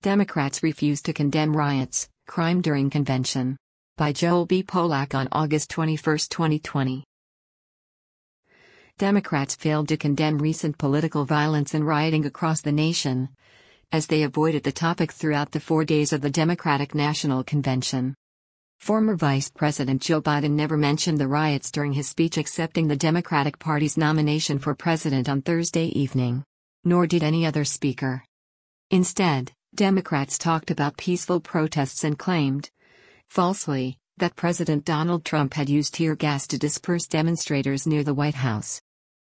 Democrats refuse to condemn riots, crime during convention. By Joel B. Polak on August 21, 2020. Democrats failed to condemn recent political violence and rioting across the nation, as they avoided the topic throughout the 4 days of the Democratic National Convention. Former Vice President Joe Biden never mentioned the riots during his speech accepting the Democratic Party's nomination for president on Thursday evening. Nor did any other speaker. Instead, Democrats talked about peaceful protests and claimed, falsely, that President Donald Trump had used tear gas to disperse demonstrators near the White House.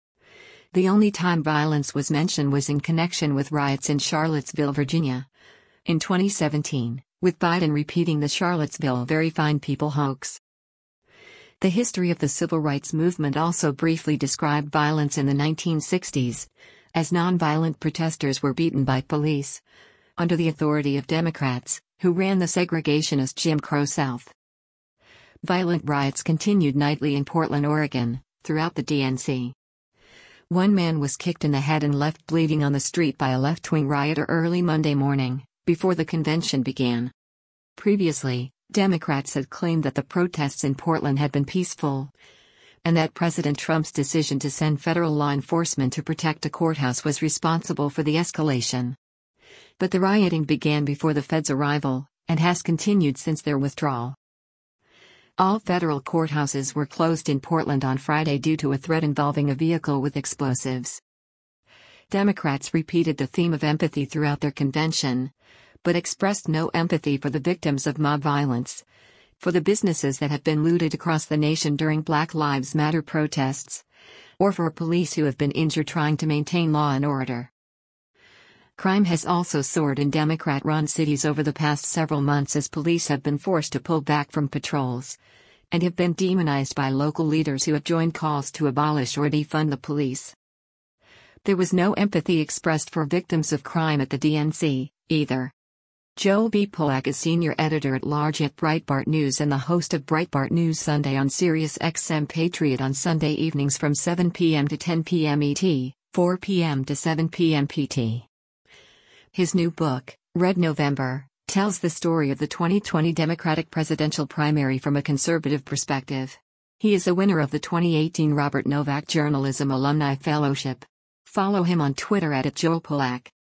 The only time violence was mentioned was in connection with riots in Charlottesville, Virginia, in 2017, with Biden repeating the Charlottesville very fine people hoax. The history of the civil rights movement also briefly described violence in the 1960s, as nonviolent protesters were beaten by police, under the authority of Democrats, who ran the segregationist Jim Crow South. Violent riots continued nightly in Portland, Oregon, throughout the DNC. One man was kicked in the head and left bleeding on the street by a left-wing rioter early Monday morning, before the convention began. Previously, Democrats had claimed that the protests in Portland had been peaceful, and that President Trump's decision to send federal law enforcement to protect a courthouse was responsible for the escalation. But the rioting began before the Fed's arrival, and has continued since their withdrawal. All federal courthouses were closed in Portland on Friday due to a threat involving a vehicle with explosives. Democrats repeated the theme of empathy throughout their convention, but expressed no empathy for the victims of mob violence, for the businesses that have been looted across the nation during Black Lives Matter protests, or for police who have been injured trying to maintain law and order. Crime has also soared in Democrat-run cities over the past several months as police have been forced to pull back from patrols, and have been demonized by local leaders who have joined calls to abolish or defund the police. There was no empathy expressed for victims of crime at the DNC, either. Joel B. Polak is senior editor-at-large at Breitbart News and the host of Breitbart News Sunday on Sirius XM Patriot on Sunday evenings from 7 p.m. to 10 p.m. ET, 4 p.m. to 7 p.m. PT. His new book, Red November, tells the story of the 2020 Democratic presidential primary from a conservative perspective. He is a winner of the 2018 Robert Novak Journalism Alumni Fellowship. Follow him on Twitter @JoelPolak.